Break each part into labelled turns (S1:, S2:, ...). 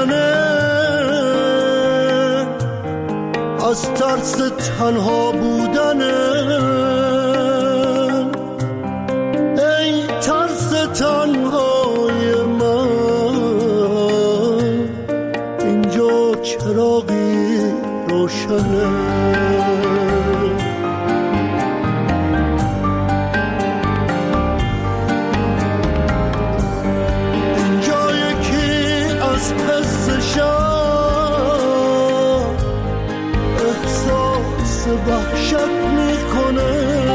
S1: روشنه، از ترس تنها بودنه. ای ترس تنهای من، اینجا چراغی روشنه. وحشت میکنه،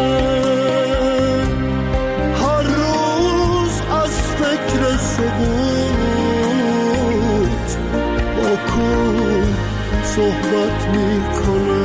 S1: هر روز از فکر سقوط با کوه صحبت میکنه.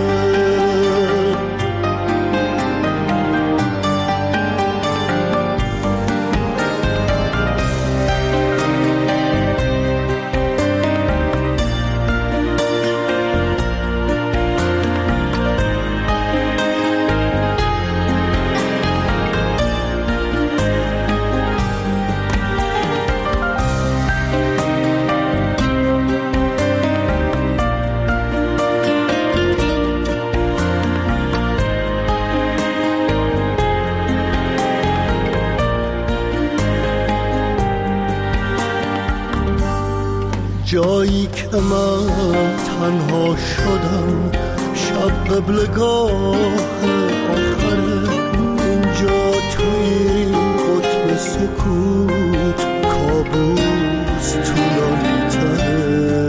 S1: جایی که من تنها شدم، شب قبلگاه آخره، اینجا توی قطب سکوت کابوس طولانی تره.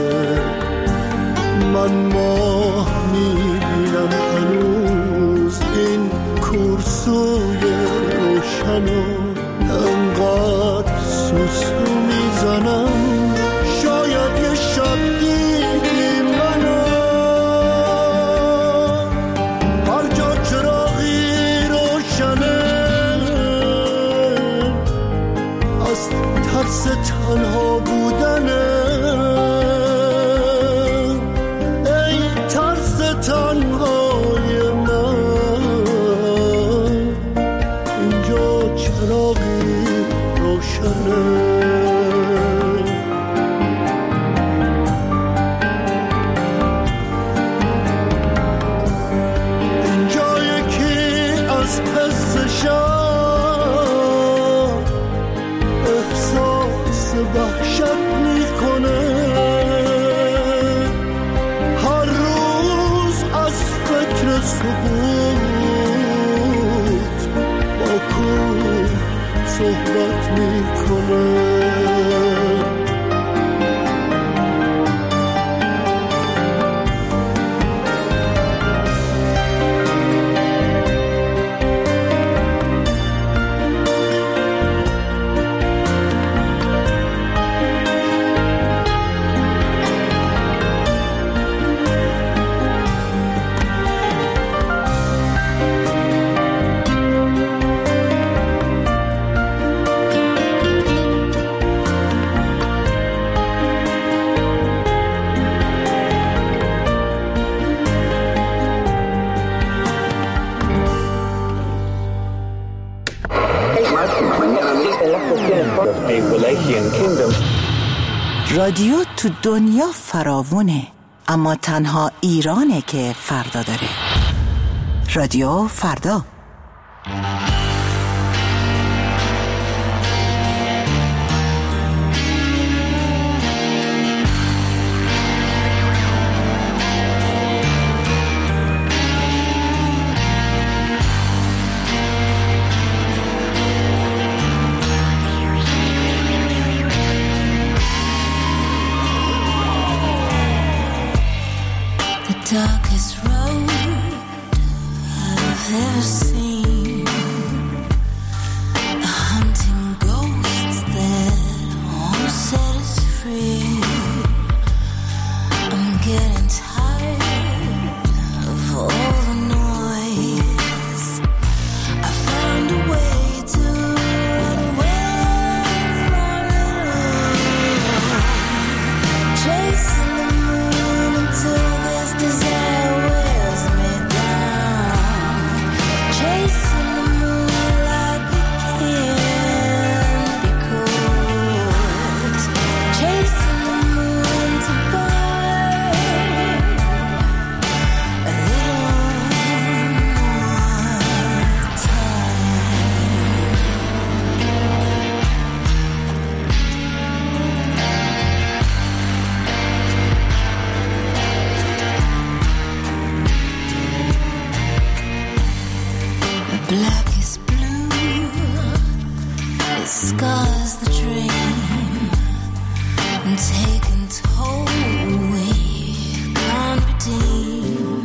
S1: من ماه میبینم هنوز این کورسوی روشنو، انقدر سوسو میزنم شاید یه شب دیدی منو. هر جا چراغی روشنه، از ترس تنها بودنه. ای ترس تنهای من، اینجا چراغی روشنه. وحشت میکنه، هر روز از فکر سقوط با کوه صحبت میکنه.
S2: رادیو تو دنیا فراوونه، اما تنها ایرانه که فردا داره. رادیو فردا.
S3: Darkest road I've ever seen, a hunting ghosts that won't set us free. I'm getting tired of all the noise. I found a way to run away from it all, chasing the moon until there's desire. and taken toll we can't redeem.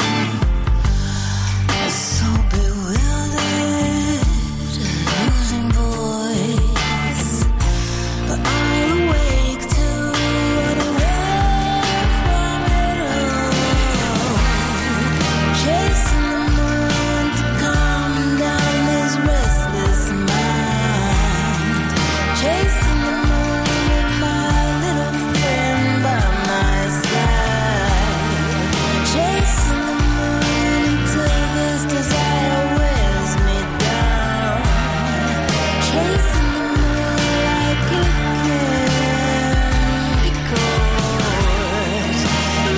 S3: So bewildered, losing voice, but I'm awake to run away from it all. Chasing the moon to calm down this restless mind. Chasing the moon with my little friend by my side. Chasing the moon until this desire wears me down. Chasing the moon like it can be caught. The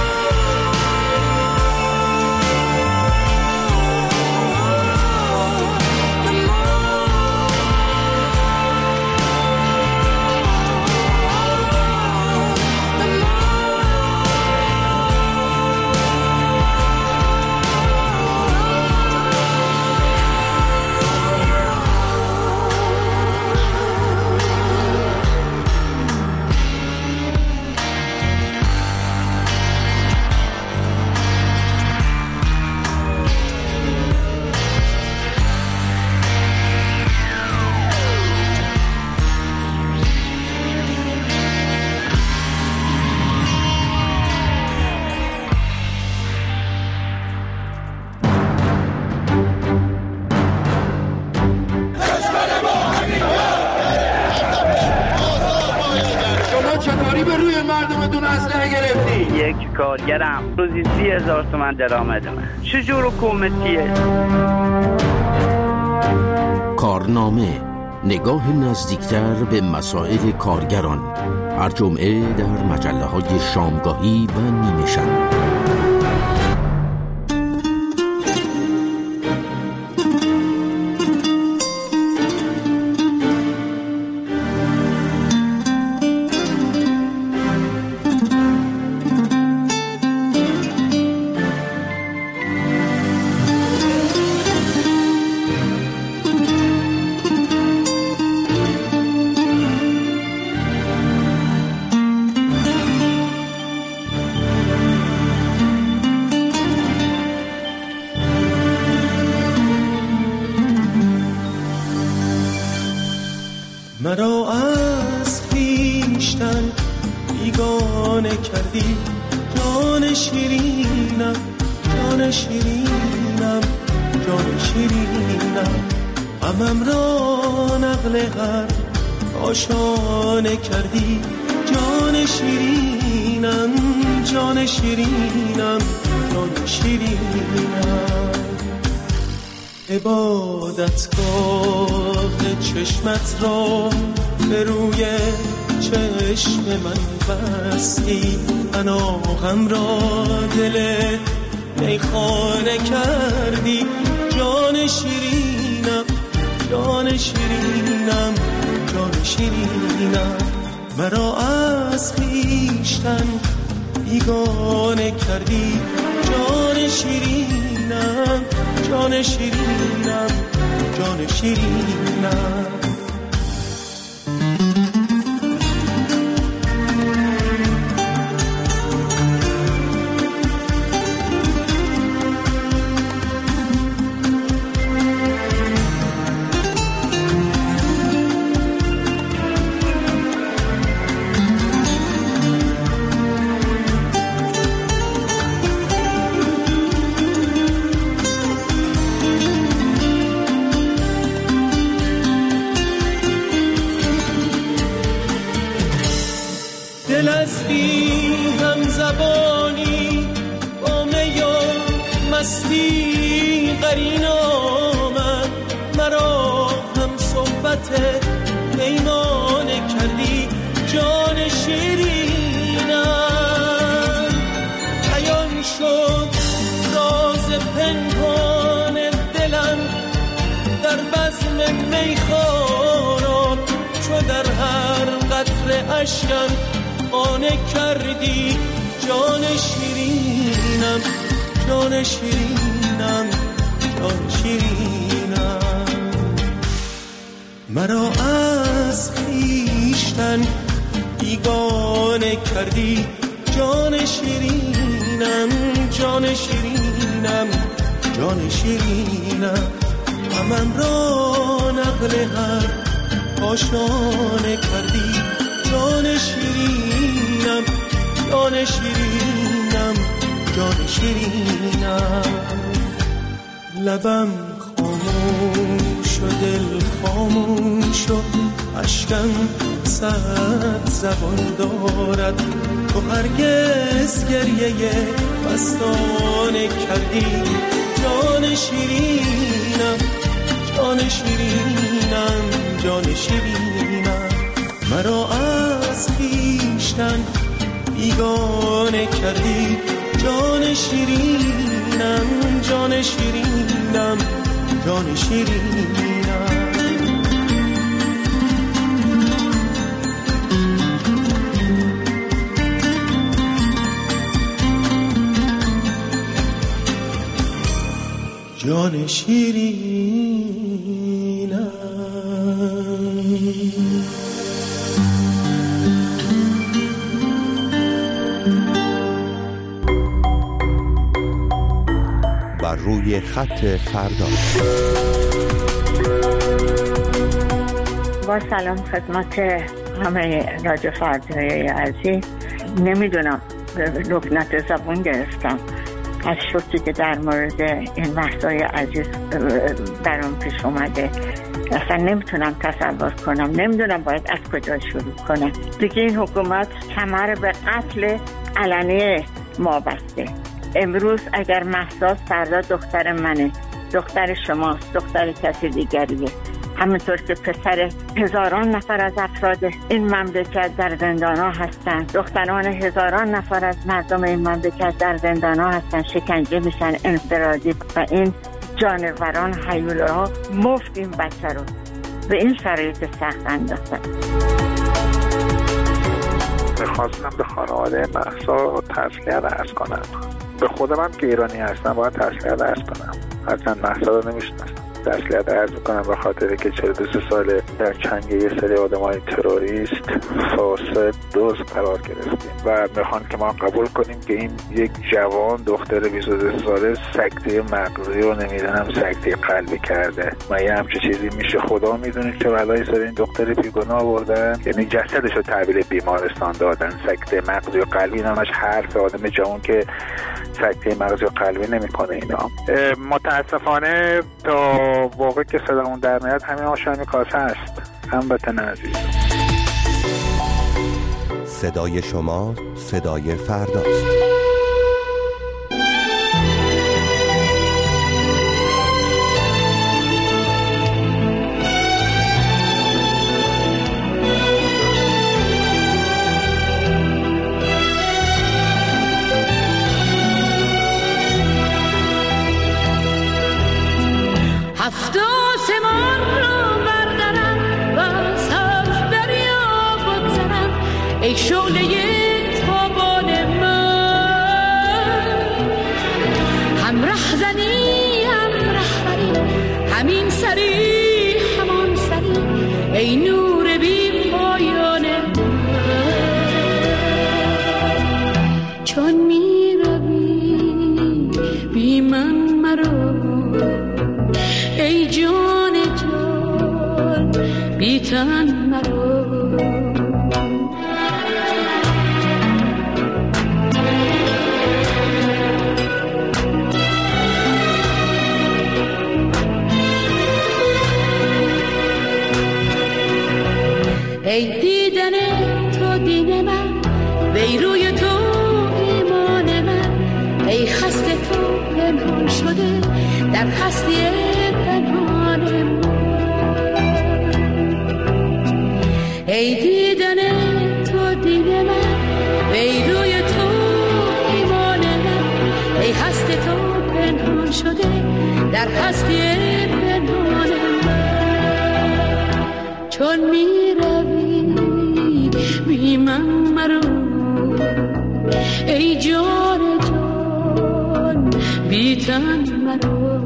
S4: چطوری به روی مردمتون اسلحه گرفتی؟
S5: یک کارگرم روزی 30,000 تومان درآمدمه. چجور حکومتیه؟
S6: کارنامه، نگاه نزدیکتر به مسائل کارگران، هر جمعه در مجله‌های شامگاهی و نیمه شب.
S1: مرا از خویشتن بیگانه کردی، جان شیرینم، جان شیرینم، جان شیرینم. غمم را نقل هر آشانه کردی، جان شیرینم، جان شیرینم، جان شیرینم. عبادتگاه چشمت را به روی چشم من بستی، پناهم را دل میخانه کردی، جان شیرینم، جان شیرینم، جان شیرینم. مرا از خویشتن بیگانه کردی، جان شیرینم، جان شیرینم، جان شیرینم. دل از بی هم زبانی با می و مستی قرین آمد، مرا هم صحبت پیمانه کردی، جان شیرینم. عیان شد راز پنهان دلم در بزم میخواران، چو در هر قطره اشکم خانه کردی، جان شیرینم، جان شیرینم، جان شیرینم. مرا از خویشتن بیگانه کردی جان شیرینم، جان شیرینم، جان شیرینم. غمم را نقل هر کاشانه کردی جان شیرینم، جان شیرینم، جان شیرینم. لبم خاموش و دل خاموش و اشکم صد زبان دارد. تو هرگز گریه مستانه کردی جان شیرینم، جان شیرینم، جان شیرینم. مرا از خویشتن بیگانه کردی جان شیرینم، جان شیرینم، جان شیرینم. جان شیرینم.
S7: بر روی خط فردا.
S8: با سلام خدمت همه رادیو فردای عزیز. نمیدونم لکنت زبون گرفتم از شوکی که در مورد این مهسای عزیز برام پیش اومده. اصلا نمیتونم تصور کنم، نمیدونم باید از کجا شروع کنم. دیگه این حکومت کمر به قتل علنی ما بسته. امروز اگر مهسا فردا دختر منه، دختر شماست، دختر کسی دیگریه. همونطور که پسر هزاران نفر از افراد این مملکت در زندان‌ها هستن، دختران هزاران نفر از مردم این مملکت در زندان‌ها هستن، شکنجه میشن انفرادی و این جانوران هیولاها مفت این بچه رو به این شرایط سخت انداختن.
S9: میخواستم به خانواده مهسا تسلیت عرض کنم. به خودم هم که ایرانی هستم باید تسلیت عرض کنم. هرچند مهسا رو نمیشناسم. تسلیت عرض میکنم به خاطر که 42 سال در چنگ یه سری آدمای تروریست فاسد دزد قرار گرفتیم و میخوان که ما قبول کنیم که این یک جوان دختر 22 ساله سکته مغزی و نمیدونم سکته قلبی کرده. ما یه همچه چیزی میشه؟ خدا میدونه چه بلایی سر این دختر بیگناه آوردن. یعنی جسدش رو تحویل بیمارستان دادن. سکته مغزی و قلبی نامش حرف آدم جوان که سکته مغزی و قلبی نمیکنه. اینا متاسفانه تا واقع که صدامون در میاد همین آشامی کاسه است. هموطن عزیز،
S7: صدای شما صدای فرداست.
S3: هفت آسمان رو بردارم و از هفت دریا بگذرم ای شعله تابان من. هم رهزنی هم رهبری همین سری همان سری ای نور بی پایان من. چون می روی بی من مرو ای جان جان بی تن مرو. ای دیدن تو دین من، وی روی تو ایمان من، ای خسته تو پنهان شده در هستی پنهان من. ای دیدن تو دین من، وی روی تو ایمان من، ای هستی تو پنهان شده در هستی پنهان من. چون می روی بی من مرو ای جان جان بی تن مرو.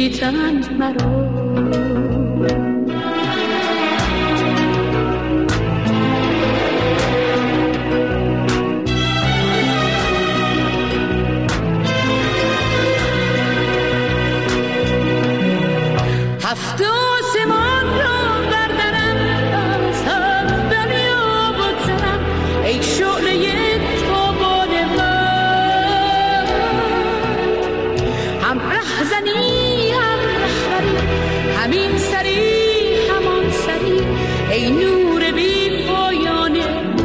S3: بیتن مرا. هفت آسمان را بردرم، از هفت دریا بگذرم، ای شعله تابان من. هم رهزنی هم رهبری، همین سری همان سری، ای نور بی پایان من.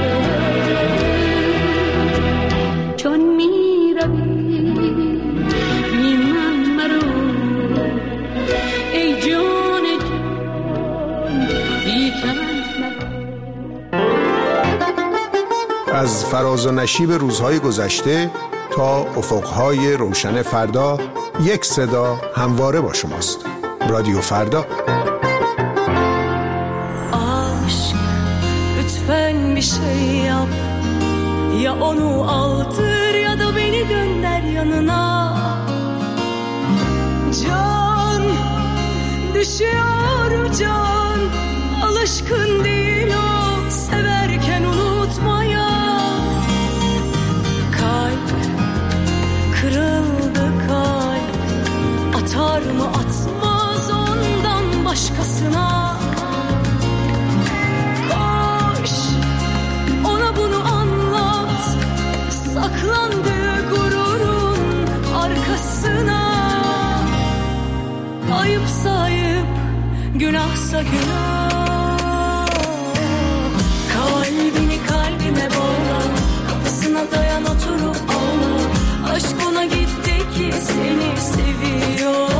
S3: چون می روی بی من مرو، ای جان جان بی تن مرو.
S10: از فراز و نشیب روزهای گذشته تا افقهای روشن فردا، یک صدا همواره با شماست. رادیو فردا.
S11: Aşk lütfen bir şey yap, ya onu aldır ya da beni gönder yanına. Can düşüyor can, alışkın değil o severken unutmaya. Kalp kırıldı, kalp atar mı atmaz ondan başkasına. Koş ona bunu anlat, saklandığı gururun arkasına. Ayıpsa ayıp, günahsa günah. Kalbini kalbime bağla, kapısına dayan oturup ağla. Aşk ona gitti ki seni seviyor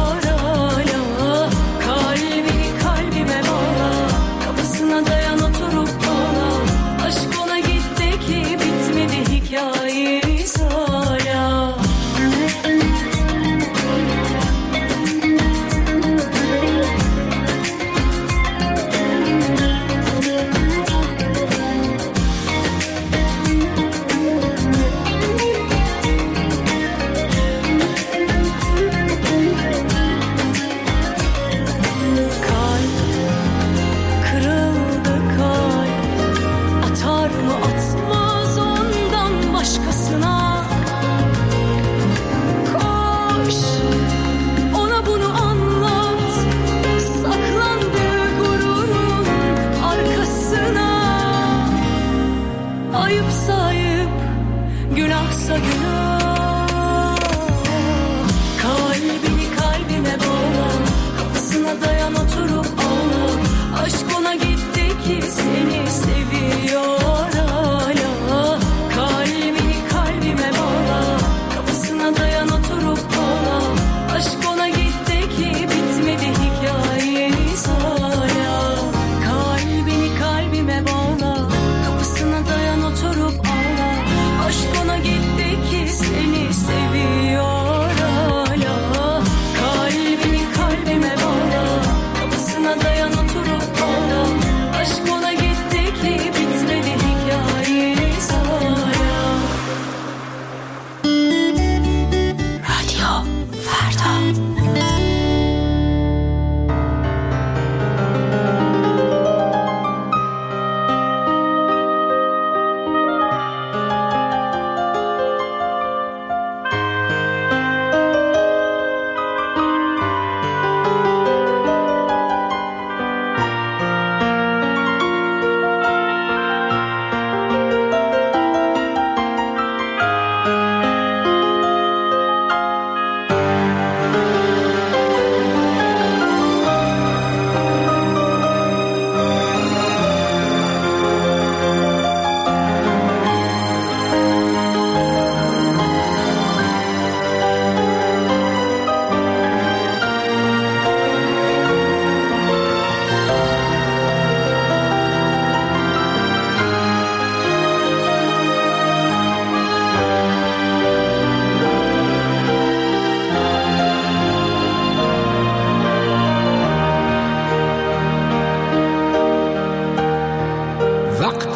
S11: hala. Kalbini kalbime bağla, kapısına dayan oturup ağla. Aşk ona gitti ki bitmedi hikayemiz hala.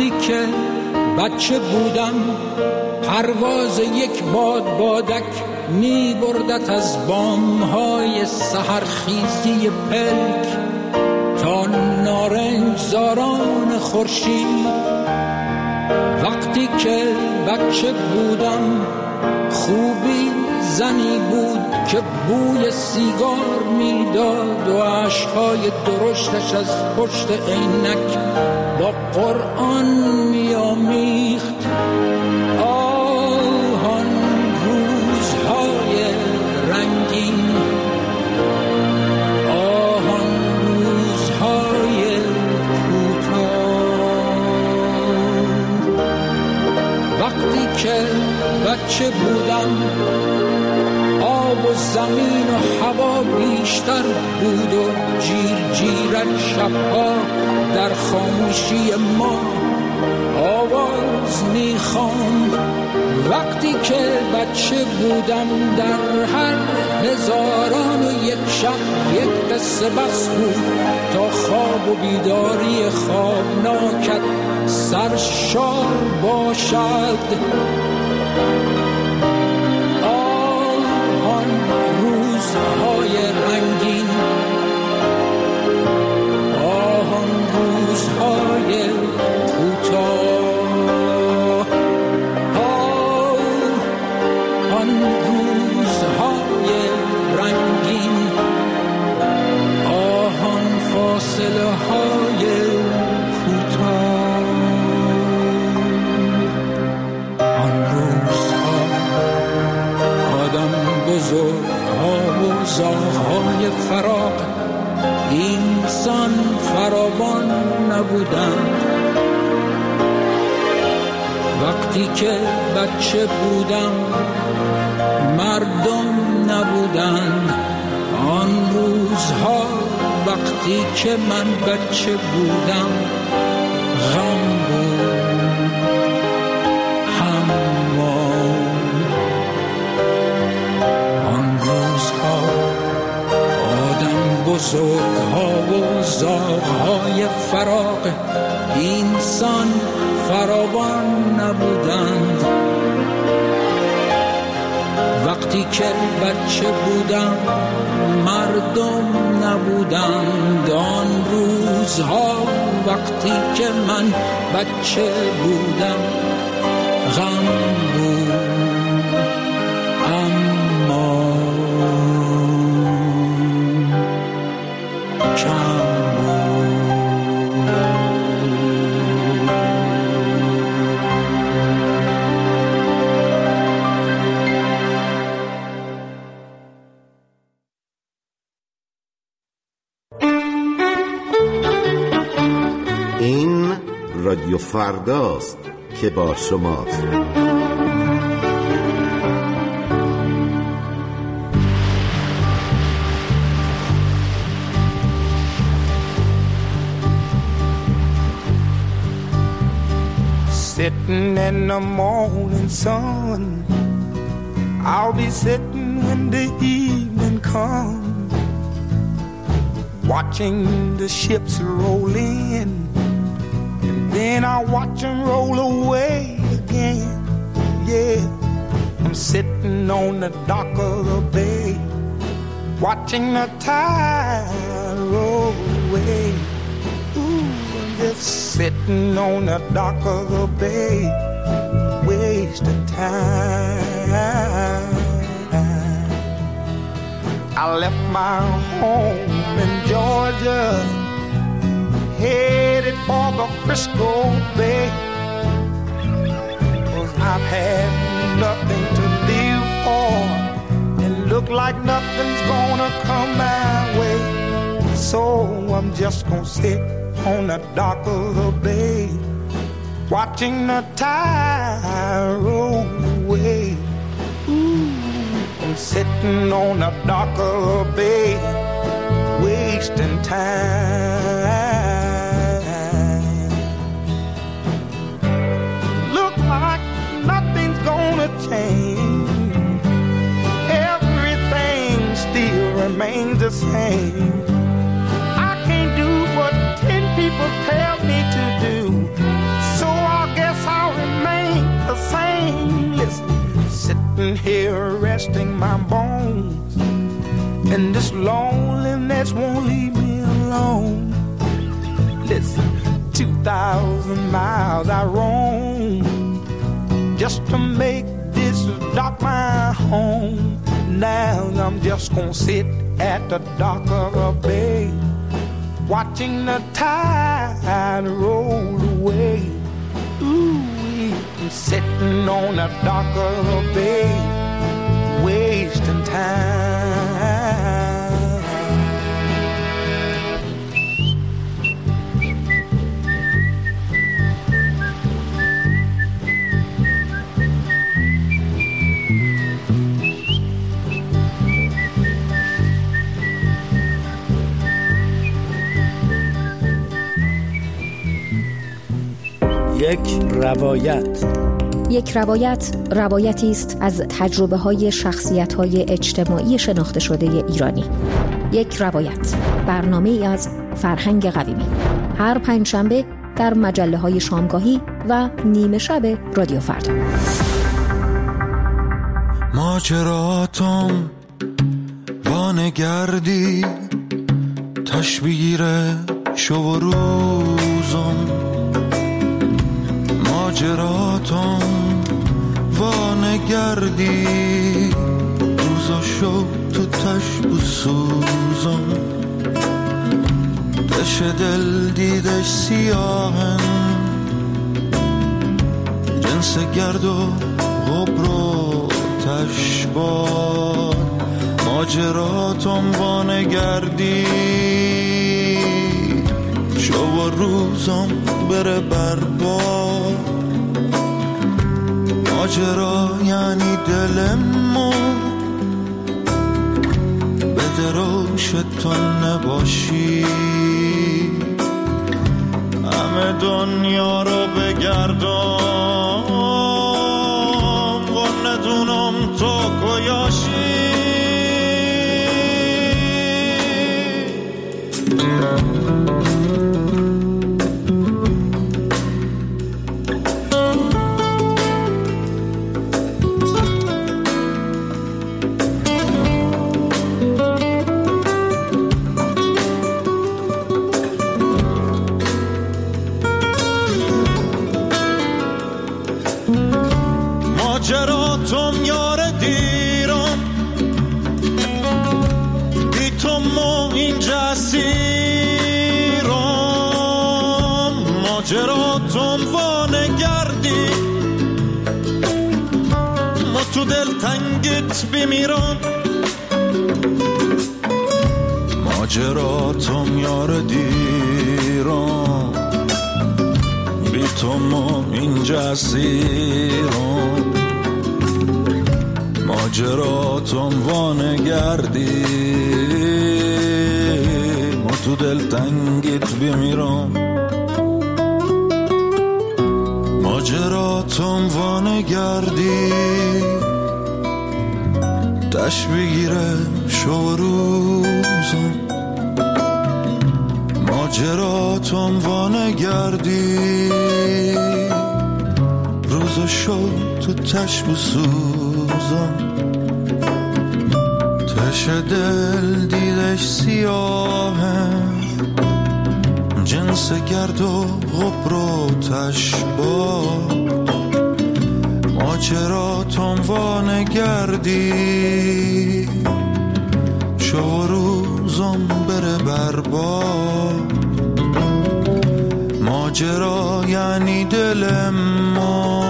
S12: بچه بودم پرواز یک باد بادک می بردت از بامهای سحرخیزی پلک تا نارنجزاران خورشید. وقتی که بچه بودم خوبی زنی بود که بوی سیگار میداد و عشقهای درشتش از پشت عینک با قرآن میامیخت. آهان روزهای رنگین، آهان روزهای کوتاه. وقتی که بچه بودم آب و زمین و هوا بیشتر بود و جیر جیرک شبها در خاموشی ما آواز میخواند. وقتی که بچه بودم در هر هزاران و یک شب یک قصه بس بود تا خواب و بیداری خوابناکت سرشار باشد. آن روزهای رنگین، آن روزهای کوتاه، آن روزهای رنگین، آن فاصله های کوتاه، آن روزها آدم بزرگها و زاغهای فراق اینسان فراوان نبودند. وقتی که بچه بودم مردم نبودند. آن روزها وقتی که من بچه بودم غم بود، آن روزها آدم بزرگها و زاغهای فراق اینسان فراوان نبودند. وقتی که بچه بودم مردم نبودند. آن روزها وقتی که من بچه بودم غم بود، اما کم
S13: این رادیو فرداست که با شماست.
S14: Sitting in the morning sun, I'll be sitting when the evening comes, watching the ships roll in, and then I'll watch them roll away again. Yeah, I'm sitting on the dock of the bay, watching the tide roll away. Ooh, I'm just sitting on the dock of the bay, wasting time. I left my home in Georgia, headed for the Frisco Bay, 'cause I've had nothing to live for, and look like nothing's gonna come my way. So I'm just gonna sit on the dock of the bay, watching the tide roll away. Ooh, I'm sitting on the dock of the bay, wasting time. Look like nothing's gonna change, everything still remains the same. I can't do what 10 people tell me to do, so I guess I'll remain the same. Listen, sitting here resting my bones, and this loneliness won't leave me alone. Listen, 2,000 miles I roam just to make this dock my home. Now I'm just gonna sit at the dock of the bay, watching the tide roll away. Ooh, I'm sitting on the dock of the bay, wasting time.
S15: یک روایت روایتی است از تجربه‌های شخصیت‌های اجتماعی شناخته شده ایرانی. یک روایت، برنامه‌ای از فرهنگ قویمی، هر پنجشنبه در مجله‌های شامگاهی و نیمه شب رادیو فردا.
S16: ماجراتم وانگردی تشبیه شو و روزم، ماجراتم وانگردی روزا شو تو تشب و سوزم، دش دل دیدش سیاهن جنس گرد و غبر و تشبار، ماجراتم وانگردی شو و روزم بره بربار، ماجرا یعنی دلمو به دروش تو نباشی، همه دنیا رو بگردم و ندونم تو کجایی. ماجراتم یار دیرم بی تو ما اینجا سیرم، ماجراتم وانگردی ما تو دل تنگت بمیرم، ماجراتم یار دیرم بی تو ما اینجا سیرم، ماجراتم وانگردی ما تو دل تنگت بمیرم، ماجراتم وانگردی تش بگیره شو روزم، ماجراتم وانگردی روزا شو تو تش بسوزم، تش دل دیدش سیاهه جنس گرد و غبر و تشبار، ماجراتم وانگردی شو روزم بره بربار، ماجرا یعنی دل ما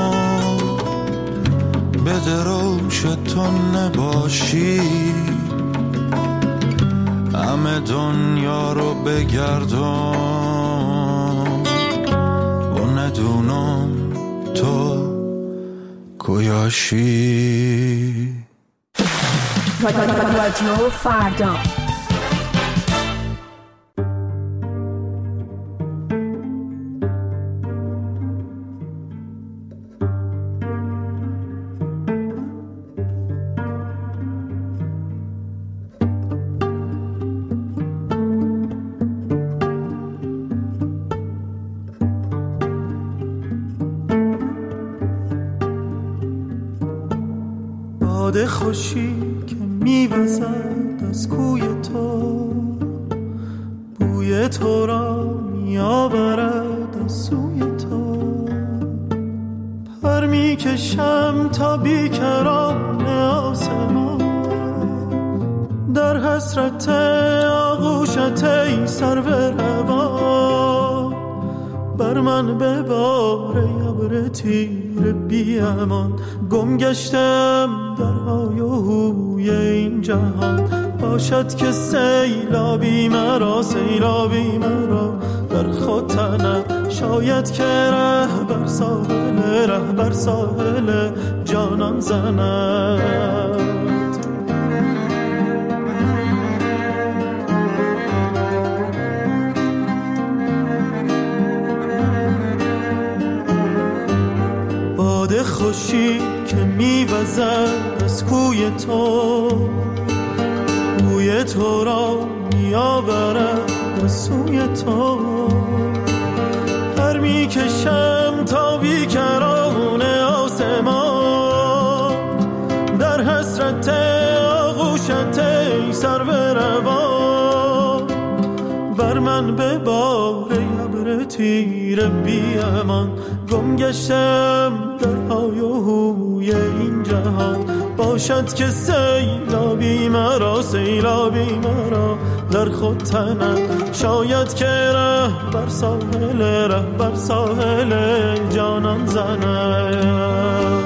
S16: به دروش تو نباشی، همه دنیا رو بگردم و ندونم تو کجایی.
S15: رادیو فردا.
S1: باد خوشی که میوزد از کوی تو، بوی تو را میآورد از سوی تو. پر میکشم تا بیکران آسمان، در حسرت آغوشت ای سرو روان. بر من ببار ابر تیر بی امان، گم گشتم در های و هوی این جهان. باشد که سیلابی مرا، سیلابی مرا در خود تنم. شاید که ره بر ساحل جانان زند. باد خوشی که میوزد از کوی تو، بوی تو را میآورد از سوی تو. پر میکشم تا بیکران آسمان، در حسرت آغوشت ای سرو روان. بر من ببار ابر تیر بی امان، گم گشتم در های و هوی این جهان. باشد که سیلابی مرا، سیلابی مرا در خود تنم. شاید که ره بر ساحل جانان زند.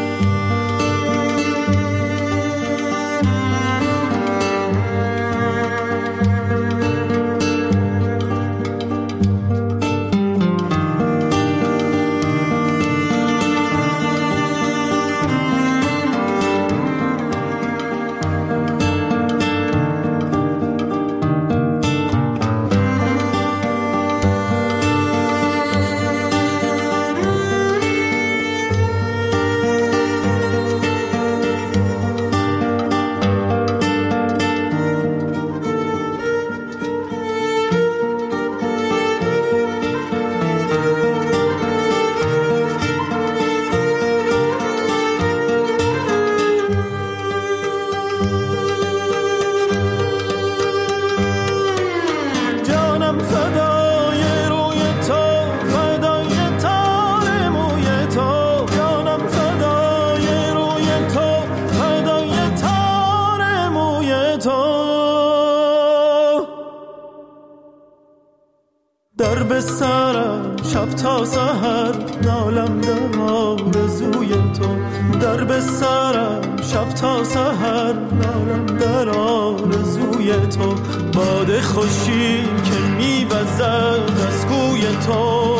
S1: سرم شب تا سحر نالم در آرزوی تو. در به سرم شب تا سحر نالم در آرزوی تو. باد خوشی که میوزد از کوی تو،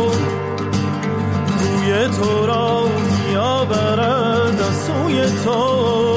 S1: بوی تو را میآورد از سوی تو.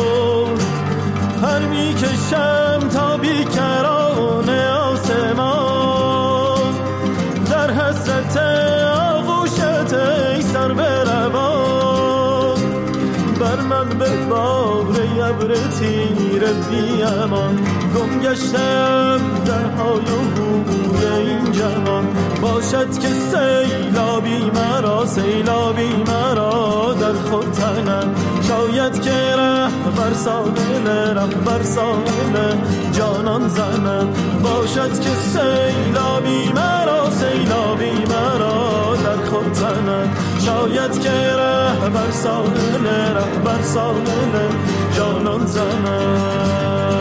S1: پر میکشم تا بیکران آسمان، در حسرت آغوشت ای سرو روان. بر من ببار ابر تیر بی امان، گم گشتم در های و هوی این جهان. باشد که سیلابی مرا، سیلابی مرا در خود تنم. شاید که ره بر ساحل جانان زنم. باشد که سیلابی مرا، سیلابی مرا در خود تنم. شاید که ره بر ساحل جانان زنم.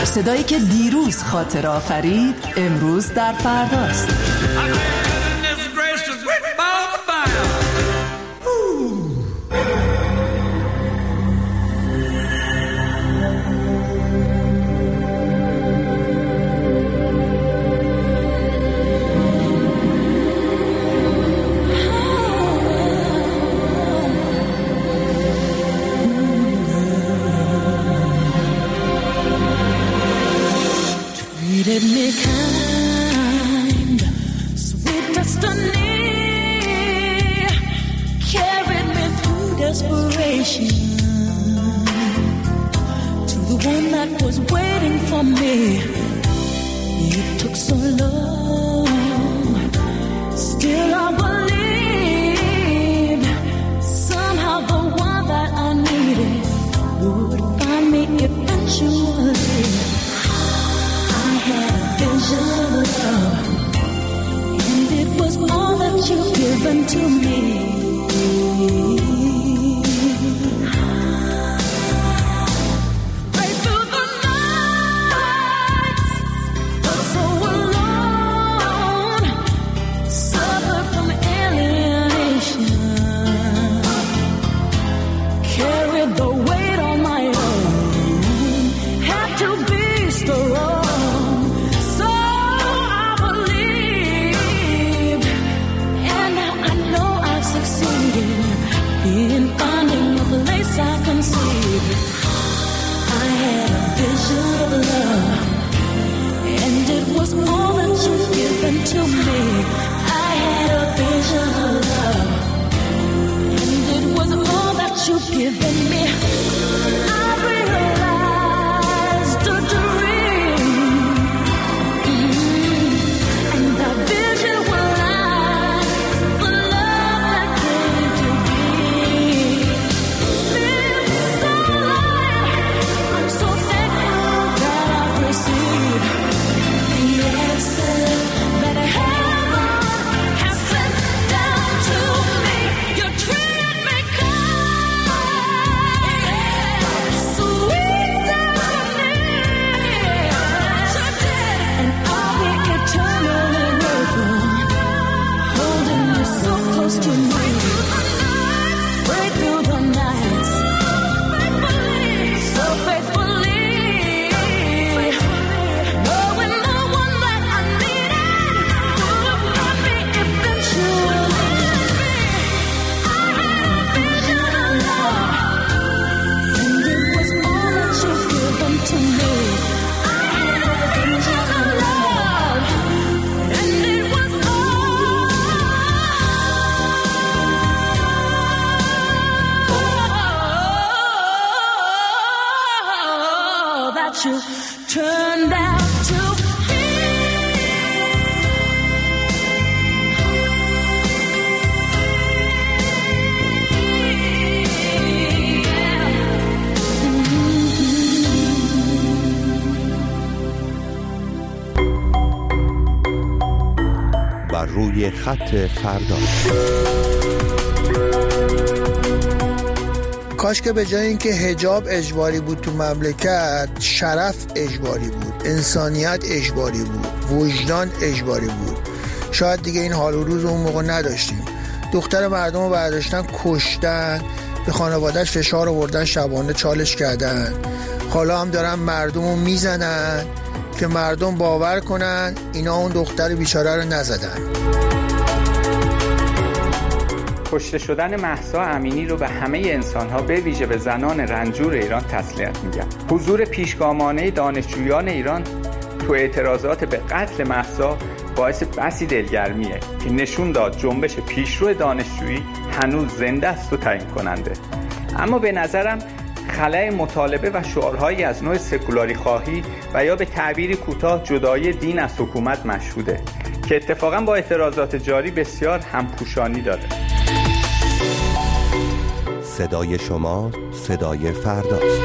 S17: صدایی که دیروز خاطر آفرید امروز در فرداست.
S11: Treated me kind, sweet destiny carried me through desperation to the one that was waiting for me. It took so long, still I believed somehow the one that I needed would find me eventually. Vision of love, and it was all that you've given to me. Right through the nights, felt so alone, suffered from alienation, carried the weight on my own, had to be strong. In finding a place I conceived, I had a vision of love, and it was all that you've given to me. I had a vision of love, and it was all that you've given me. I realized a dream, and that vision was the love that came to me. To me, right through the nights, so faithfully, knowing the one that I needed would find me eventually. I had a vision of love, and it was all that you've given to me. I had a vision of love, and it was you turned out to be.
S7: بر روی خط فردا.
S18: کاش که به جای اینکه حجاب اجباری بود تو مملکت، شرف اجباری بود، انسانیت اجباری بود، وجدان اجباری بود. شاید دیگه این حال و روز اون موقع نداشتیم. دختر مردم رو برداشتن کشتن، به خانوادهش فشار آوردن، شبانه چالش کردن. حالا هم دارن مردم رو میزنن که مردم باور کنن اینا اون دختر بیچاره رو نزدن.
S19: کشته شدن مهسا امینی رو به همه انسان‌ها به ویژه به زنان رنجور ایران تسلیت میگم. حضور پیشگامانه دانشجویان ایران تو اعتراضات به قتل مهسا باعث بسی دلگرمیه که نشون داد جنبش پیشرو دانشجویی هنوز زنده است و تعیین کننده. اما به نظرم خلأ مطالبه و شعارهایی از نوع سکولاری خواهی و یا به تعبیری کوتاه جدایی دین از حکومت مشهوده که اتفاقا با اعتراضات جاری بسیار همپوشانی داره.
S7: صدای شما صدای فرداست.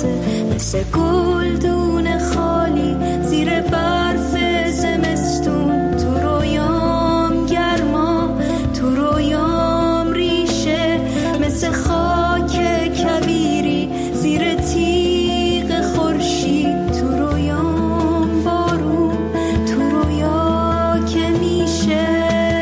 S11: میرسه، مثل گلدون خالی زیر برف زمستون. تو رویام گرما، تو رویام ریشه، مثل خاک کبیری زیر تیغ خورشید. تو رویام بارون، تو رویا که میشه.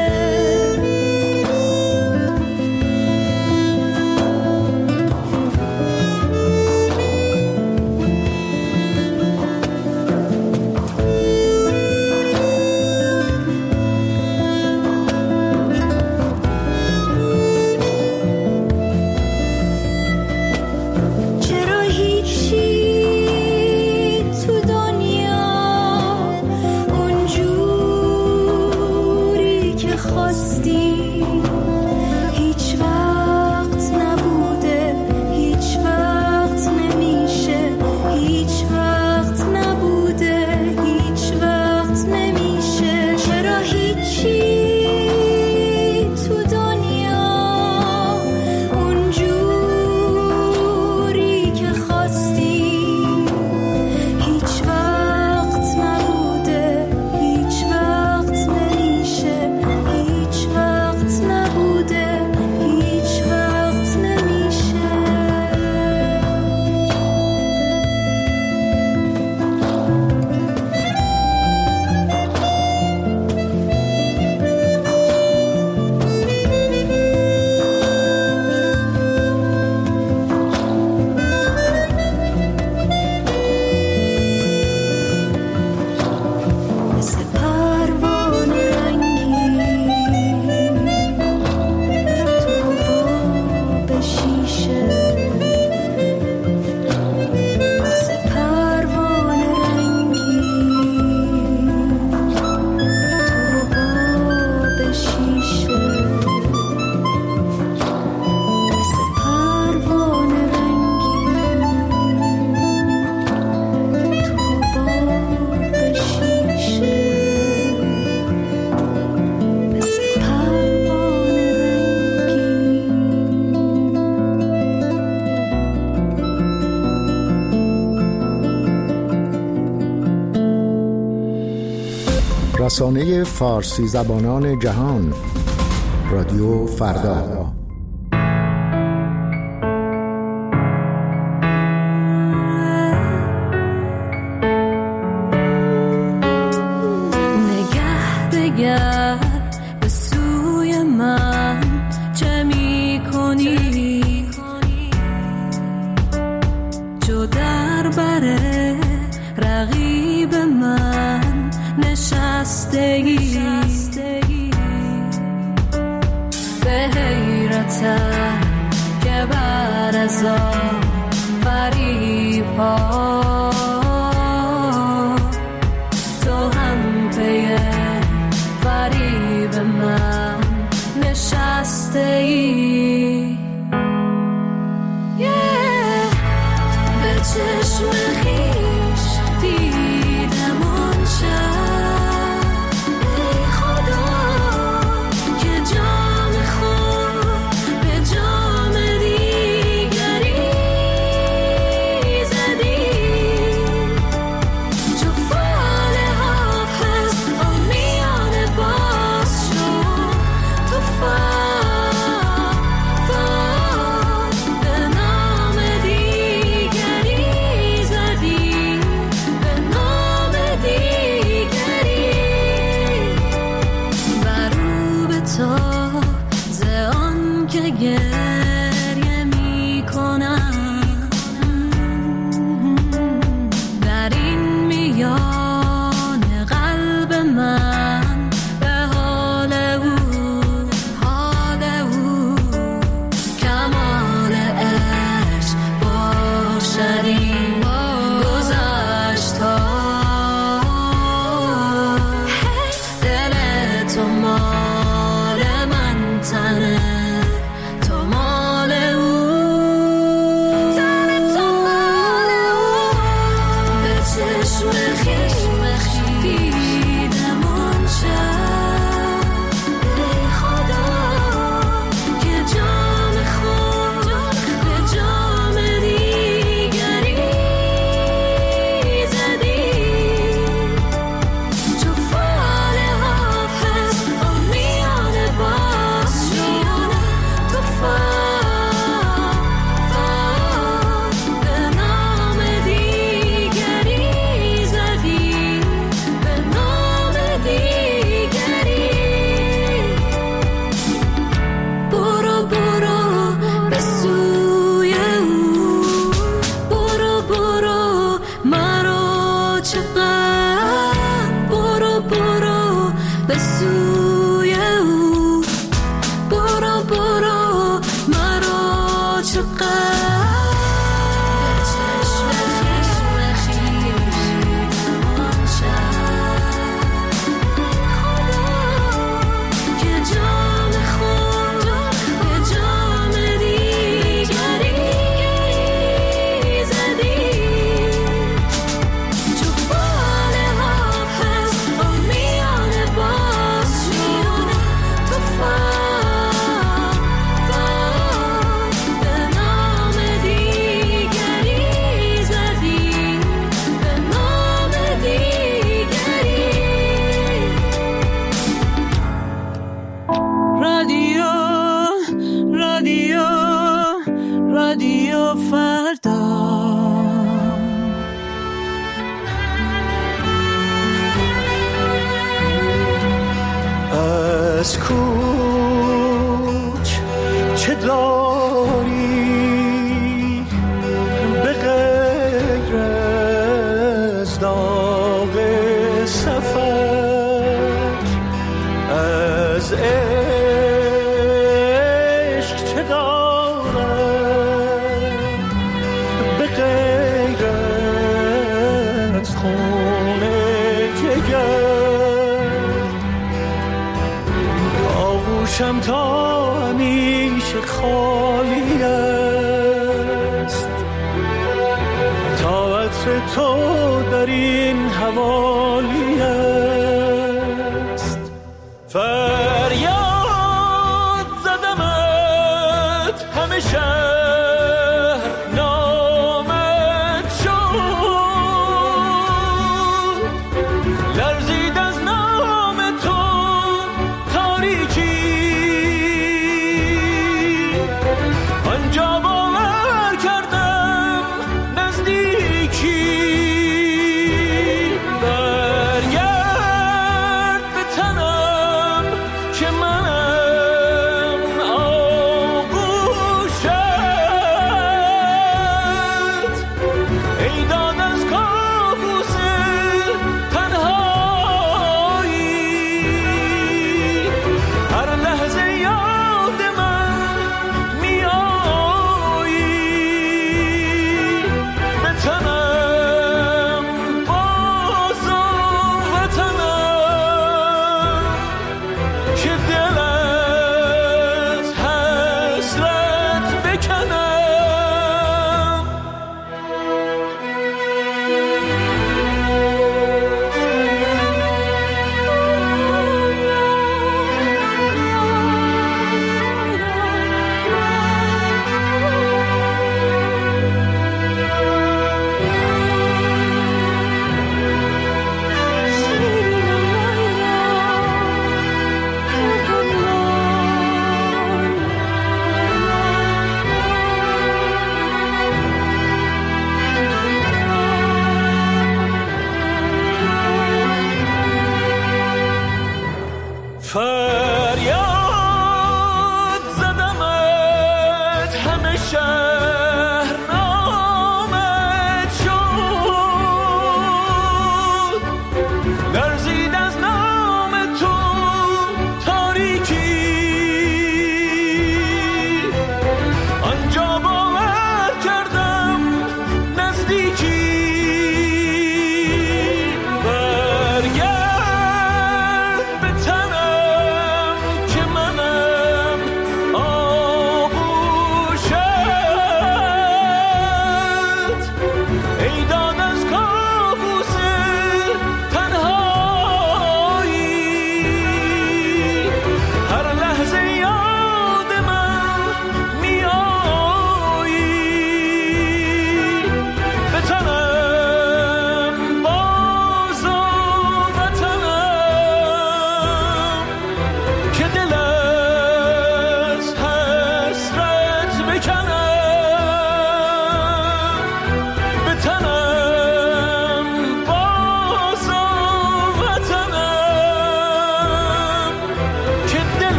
S10: رسانه فارسی زبانان جهان، رادیو فردا.
S11: نگه دگر به سوی من چه می کنی؟ جو در بره رقیب من نشستگی، به حیرتم که بر ازا فریبا تو هم پی فریب من نشستگی. به چشم خویش دیدم آن شب، ای خدا که جام خود به جام دیگری زدی. چو فاله ها پس آمیانه باز شد، تو به نام دیگری زدی.
S1: رادیو فردا. از کوچ چه داری به غیر از داغ سفر؟ از عشق چه دارم به غیر از خون جگر؟ آغوشم تا همیشه خالی است، تا عطر تو در این حوالی است.